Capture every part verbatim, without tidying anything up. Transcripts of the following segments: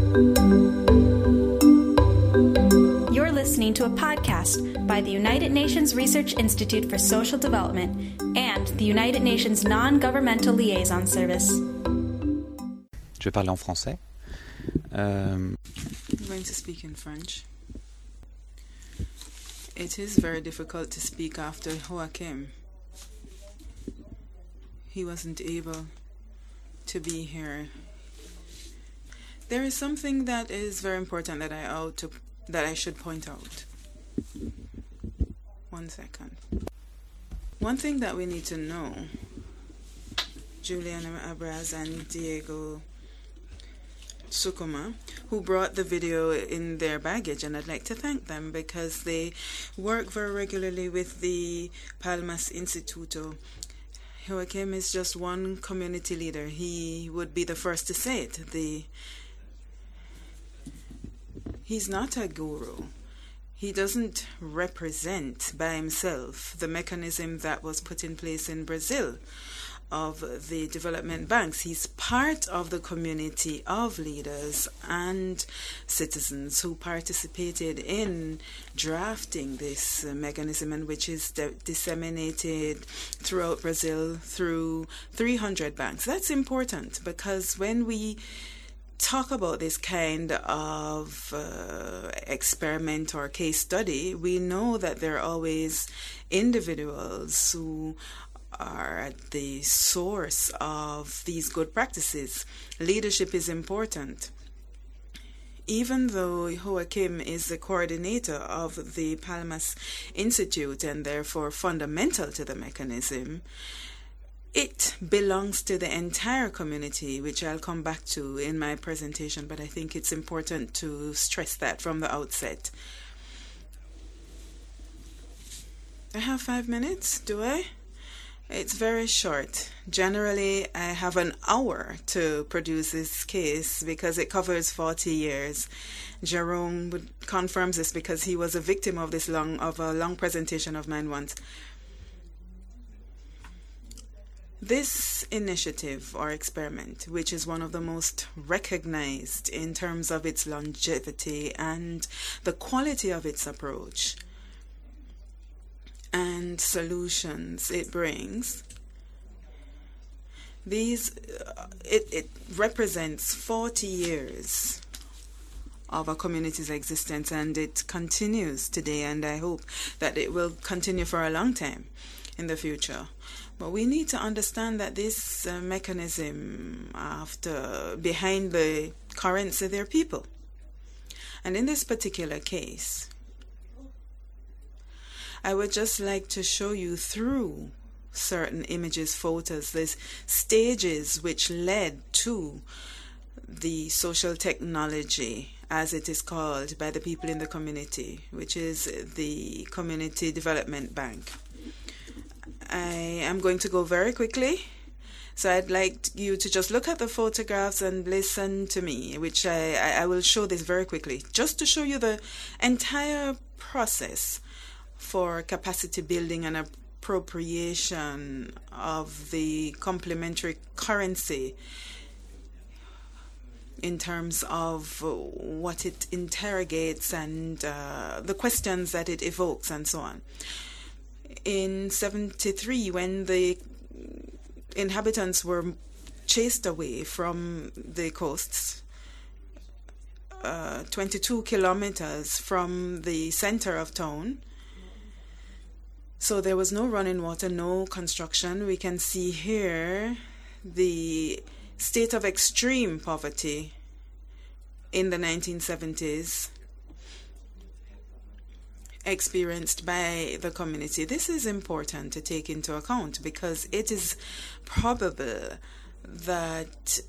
You're listening to a podcast by the United Nations Research Institute for Social Development and the United Nations Non-Governmental Liaison Service. Je vais parler en français. Euh... I'm going to speak in French. It is very difficult to speak after Joachim. He wasn't able to be here. There is something that is very important that I ought to that I should point out. One second. One thing that we need to know, Julian Abraz and Diego Sukuma, who brought the video in their baggage, and I'd like to thank them because they work very regularly with the Palmas Instituto. Joachim is just one community leader. He would be the first to say it. The He's not a guru. He doesn't represent by himself the mechanism that was put in place in Brazil of the development banks. He's part of the community of leaders and citizens who participated in drafting this uh, mechanism, and which is de- disseminated throughout Brazil through three hundred banks. That's important because when we talk about this kind of uh, experiment or case study, we know that there are always individuals who are at the source of these good practices. Leadership is important. Even though Joachim is the coordinator of the Palmas Institute and therefore fundamental to the mechanism, it belongs to the entire community, which I'll come back to in my presentation, but I think it's important to stress that from the outset. I have five minutes, do I? It's very short. Generally, I have an hour to produce this case because it covers forty years. Jerome would confirms this because he was a victim of this long of a long presentation of mine once. This initiative or experiment, which is one of the most recognized in terms of its longevity and the quality of its approach and solutions it brings, these uh, it, it represents forty years of a community's existence, and it continues today, and I hope that it will continue for a long time in the future. But we need to understand that this uh, mechanism, after behind the currents of their people, and in this particular case, I would just like to show you through certain images, photos, these stages which led to the social technology, as it is called by the people in the community, which is the Community Development Bank. I am going to go very quickly, so I'd like you to just look at the photographs and listen to me, which I, I, I will show this very quickly, just to show you the entire process for capacity building and appropriation of the complementary currency in terms of what it interrogates and uh, the questions that it evokes and so on. In seventy-three, when the inhabitants were chased away from the coasts, uh, twenty-two kilometers from the center of town, so there was no running water, no construction. We can see here the state of extreme poverty in the nineteen seventies experienced by the community. This is important to take into account because it is probable that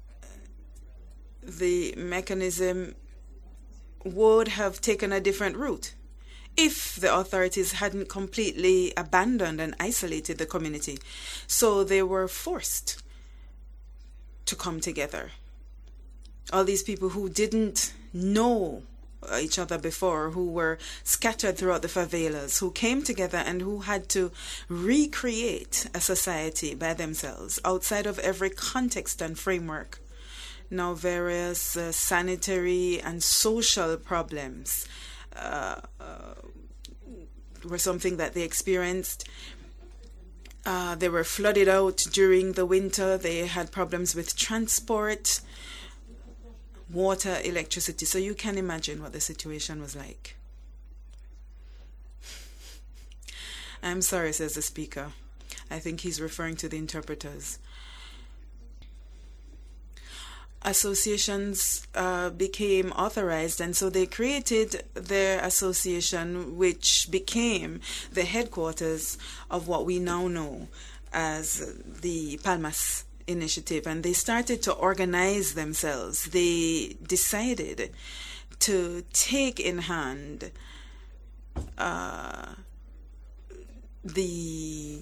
the mechanism would have taken a different route if the authorities hadn't completely abandoned and isolated the community. So they were forced to come together. All these people who didn't know each other before, who were scattered throughout the favelas, who came together and who had to recreate a society by themselves outside of every context and framework Now various uh, sanitary and social problems uh, uh, were something that they experienced. Uh, they were flooded out during the winter. They had problems with transport, water, electricity. So you can imagine what the situation was like. I'm sorry, says the speaker. I think he's referring to the interpreters. Associations uh, became authorized, and so they created their association, which became the headquarters of what we now know as the Palmas Initiative. And they started to organize themselves. They decided to take in hand uh, the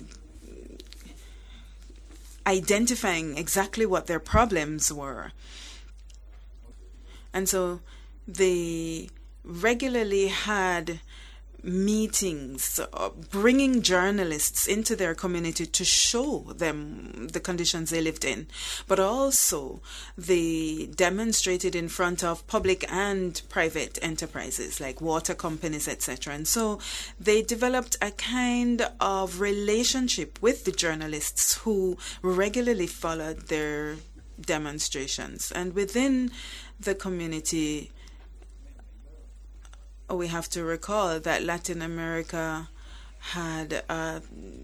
identifying exactly what their problems were. And so they regularly had meetings, uh, bringing journalists into their community to show them the conditions they lived in. But also they demonstrated in front of public and private enterprises like water companies, et cetera. And so they developed a kind of relationship with the journalists who regularly followed their demonstrations. And within the community, we have to recall that Latin America had a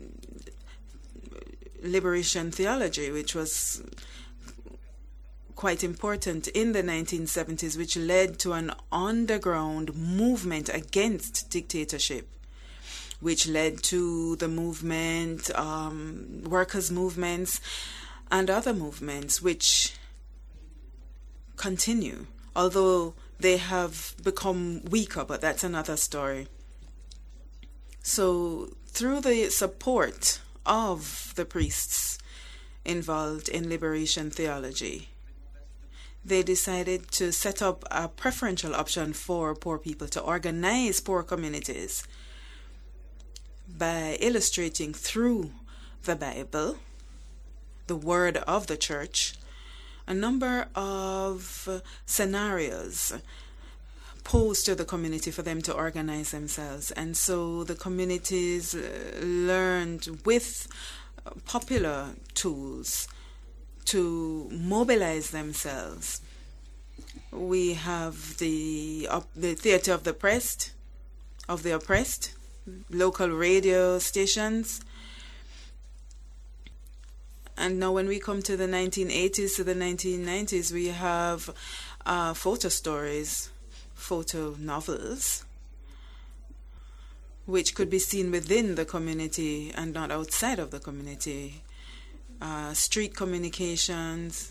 liberation theology, which was quite important in the nineteen seventies, which led to an underground movement against dictatorship, which led to the movement, um, workers' movements, and other movements, which continue, although they have become weaker, but that's another story. So through the support of the priests involved in liberation theology, they decided to set up a preferential option for poor people to organize poor communities by illustrating through the Bible, the word of the church, a number of scenarios posed to the community for them to organize themselves. And so the communities learned with popular tools to mobilize themselves. We have the uh, the Theater of the Oppressed, of the Oppressed, local radio stations. And now when we come to the nineteen eighties to the nineteen nineties, we have uh, photo stories, photo novels, which could be seen within the community and not outside of the community. Uh, street communications.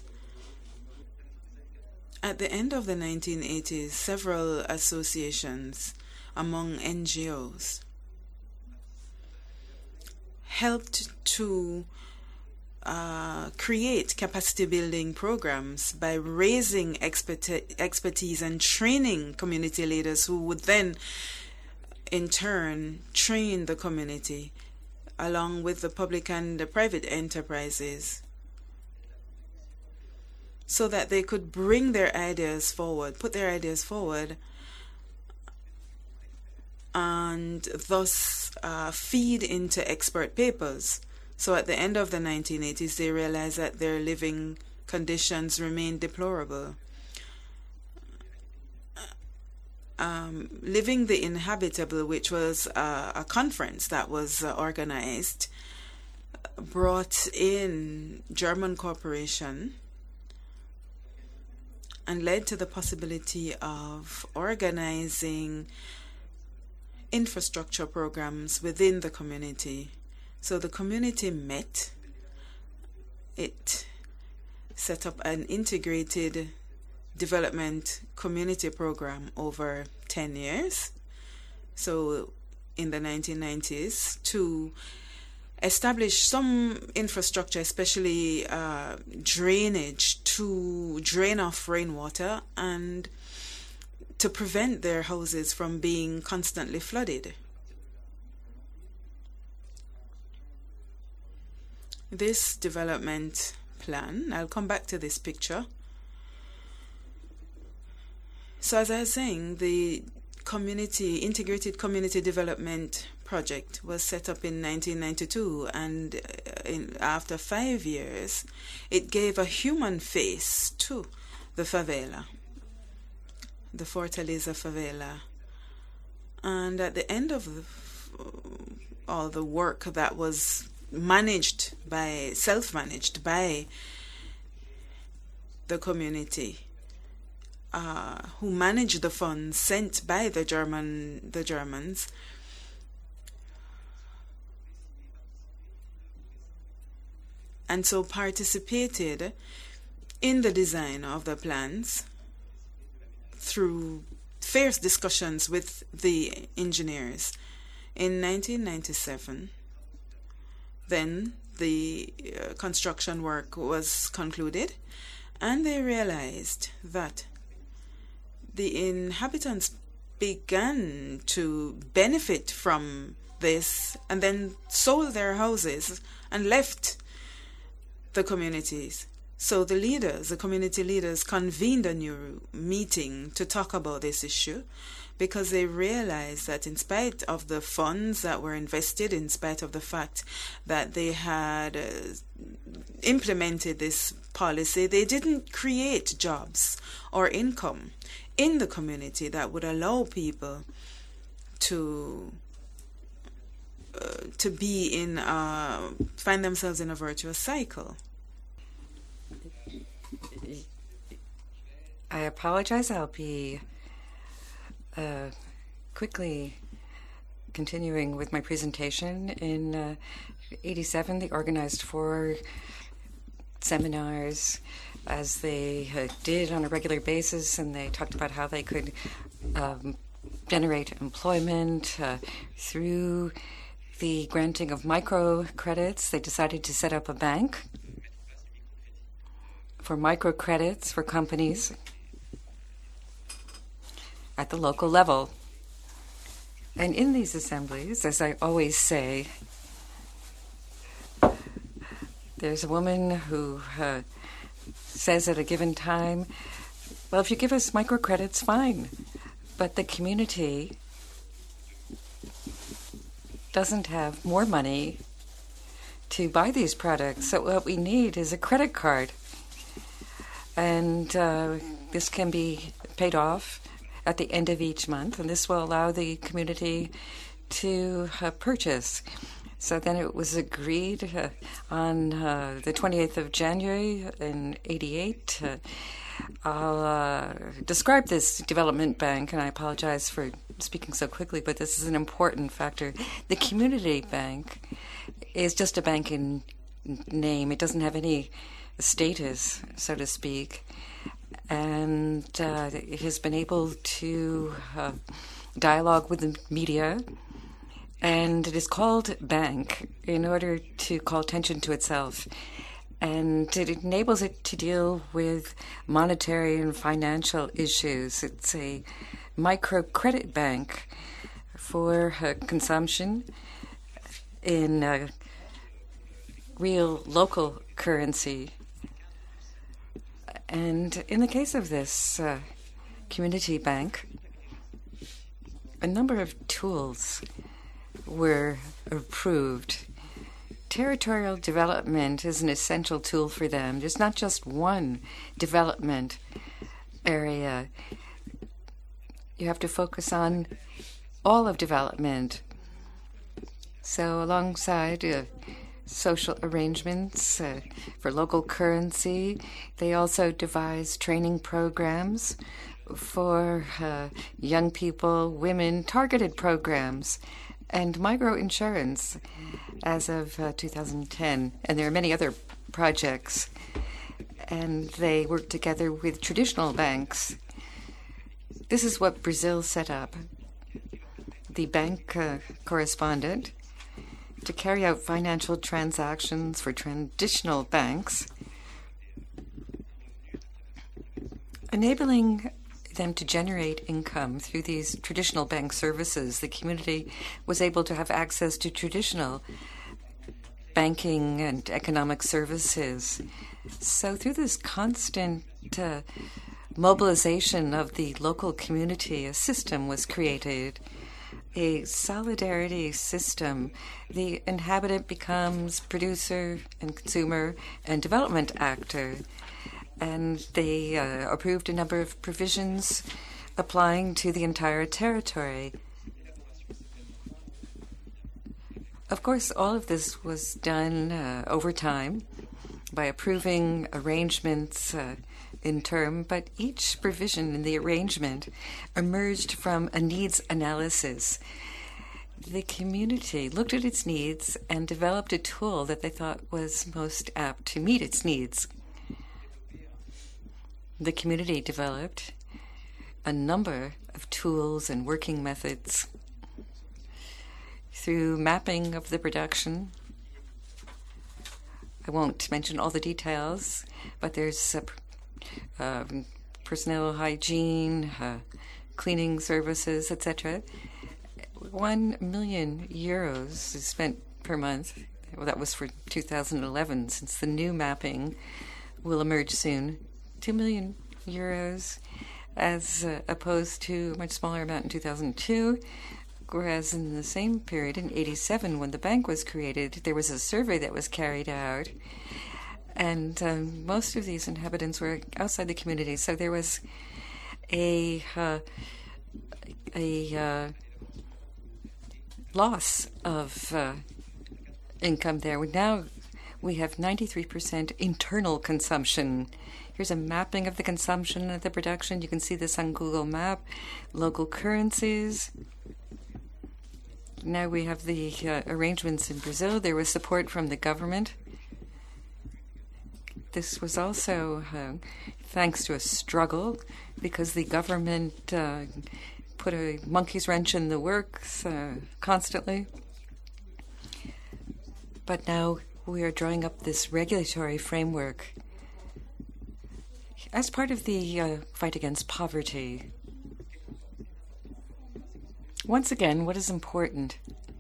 At the end of the nineteen eighties, several associations among N G Os helped to Uh, create capacity building programs by raising expert- expertise and training community leaders who would then in turn train the community along with the public and the private enterprises so that they could bring their ideas forward, put their ideas forward, and thus uh, feed into expert papers. So at the end of the nineteen eighties, they realized that their living conditions remained deplorable. Um, Living the Inhabitable, which was uh, a conference that was uh, organized, brought in German cooperation and led to the possibility of organizing infrastructure programs within the community. So the community met, it set up an integrated development community program over ten years. So in the nineteen nineties, to establish some infrastructure, especially uh, drainage, to drain off rainwater and to prevent their houses from being constantly flooded. This development plan, I'll come back to this picture, So as I was saying, the community integrated community development project was set up in nineteen ninety-two, and in, after five years, it gave a human face to the favela, the Fortaleza favela. And at the end of the, all the work that was managed by, self-managed by the community, uh, who managed the funds sent by the German, the Germans, and so participated in the design of the plans through fierce discussions with the engineers. In nineteen ninety-seven, then the uh, construction work was concluded, and they realized that the inhabitants began to benefit from this and then sold their houses and left the communities. So the leaders, the community leaders, convened a new meeting to talk about this issue, because they realized that in spite of the funds that were invested, in spite of the fact that they had uh, implemented this policy, they didn't create jobs or income in the community that would allow people to uh, to be in, uh, find themselves in a virtuous cycle. I apologize. I'll be uh, quickly continuing with my presentation. In uh, eighty-seven, they organized four seminars, as they uh, did on a regular basis, and they talked about how they could um, generate employment uh, through the granting of microcredits. They decided to set up a bank for microcredits for companies at the local level. And in these assemblies, as I always say, there's a woman who uh, says at a given time, well, if you give us microcredits, fine, but the community doesn't have more money to buy these products, so what we need is a credit card. And uh, this can be paid off at the end of each month, and this will allow the community to uh, purchase. So then it was agreed uh, on uh, the twenty-eighth of January in eighty-eight. Uh, I'll uh, describe this development bank, and I apologize for speaking so quickly, but this is an important factor. The community bank is just a bank in name. It doesn't have any status, so to speak, and uh, it has been able to uh, dialogue with the media, and it is called bank in order to call attention to itself, and it enables it to deal with monetary and financial issues. It's a microcredit bank for uh, consumption in uh, real local currency. And in the case of this uh, community bank, a number of tools were approved. Territorial development is an essential tool for them. There's not just one development area. You have to focus on all of development. So alongside uh, social arrangements uh, for local currency, they also devise training programs for uh, young people, women, targeted programs, and microinsurance as of uh, two thousand ten. And there are many other projects. And they work together with traditional banks. This is what Brazil set up. The bank uh, correspondent to carry out financial transactions for traditional banks, enabling them to generate income through these traditional bank services. The community was able to have access to traditional banking and economic services. So through this constant uh, mobilization of the local community, a system was created, a solidarity system. The inhabitant becomes producer and consumer and development actor. And they uh, approved a number of provisions applying to the entire territory. Of course, all of this was done uh, over time by approving arrangements uh, in term, but each provision in the arrangement emerged from a needs analysis. The community looked at its needs and developed a tool that they thought was most apt to meet its needs. The community developed a number of tools and working methods through mapping of the production. I won't mention all the details, but there's uh, uh, personnel hygiene, uh, cleaning services, et cetera. One million euros is spent per month. Well, that was for two thousand eleven, since the new mapping will emerge soon. Two million euros, as uh, opposed to a much smaller amount in two thousand two. Whereas in the same period, in eighty-seven, when the bank was created, there was a survey that was carried out, and um, most of these inhabitants were outside the community. So there was a uh, a uh, loss of uh, income there. Now we have ninety-three percent internal consumption. Here's a mapping of the consumption of the production. You can see this on Google Map. Local currencies. Now we have the uh, arrangements in Brazil. There was support from the government. This was also uh, thanks to a struggle, because the government uh, put a monkey's wrench in the works uh, constantly. But now we are drawing up this regulatory framework as part of the uh, fight against poverty. Once again, what is important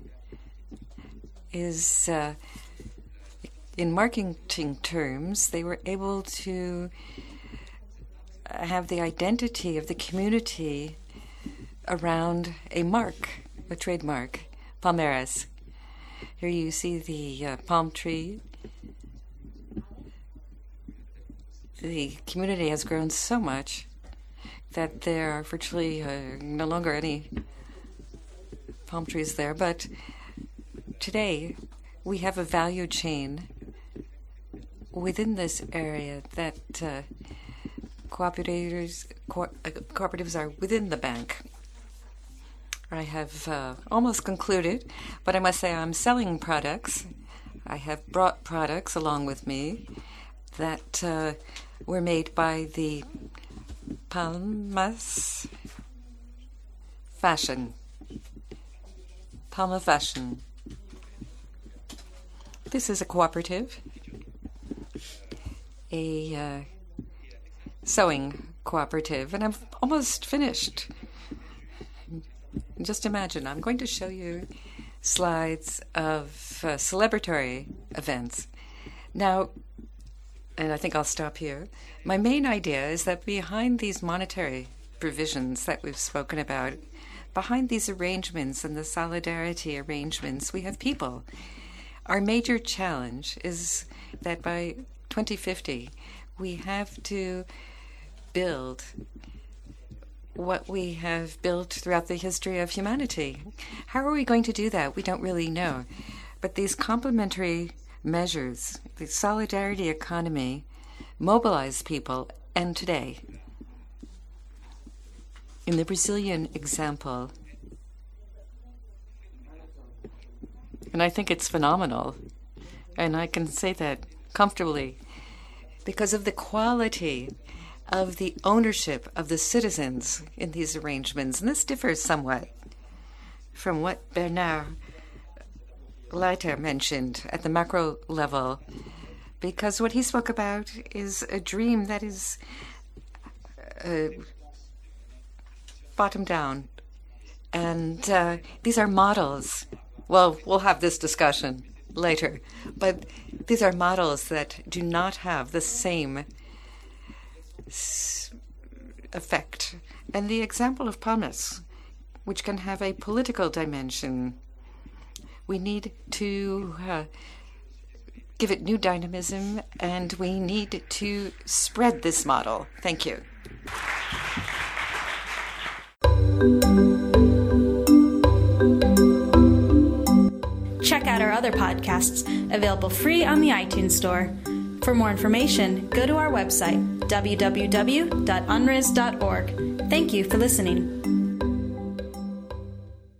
is, uh, in marketing terms, they were able to have the identity of the community around a mark, a trademark, Palmeiras. Here you see the uh, palm tree. The community has grown so much that there are virtually uh, no longer any palm trees there, but today we have a value chain within this area that uh, cooperators, co- uh, cooperatives are within the bank. I have uh, almost concluded, but I must say I'm selling products. I have brought products along with me that uh, were made by the Palmas Fashion. Palma Fashion. This is a cooperative, a uh, sewing cooperative, and I'm almost finished. Just imagine, I'm going to show you slides of uh, celebratory events. Now, and I think I'll stop here, my main idea is that behind these monetary provisions that we've spoken about, behind these arrangements and the solidarity arrangements, we have people. Our major challenge is that by twenty fifty, we have to build what we have built throughout the history of humanity. How are we going to do that? We don't really know. But these complementary measures, the solidarity economy, mobilize people. And today, in the Brazilian example, and I think it's phenomenal, and I can say that comfortably, because of the quality of the ownership of the citizens in these arrangements. And this differs somewhat from what Bernard Leiter mentioned at the macro level, because what he spoke about is a dream that is uh, bottom down. And uh, these are models. Well, we'll have this discussion later. But these are models that do not have the same s- effect. And the example of Palmas, which can have a political dimension. We need to uh, give it new dynamism, and we need to spread this model. Thank you. Check out our other podcasts, available free on the iTunes Store. For more information, go to our website, w w w dot u n r i s dot org. Thank you for listening.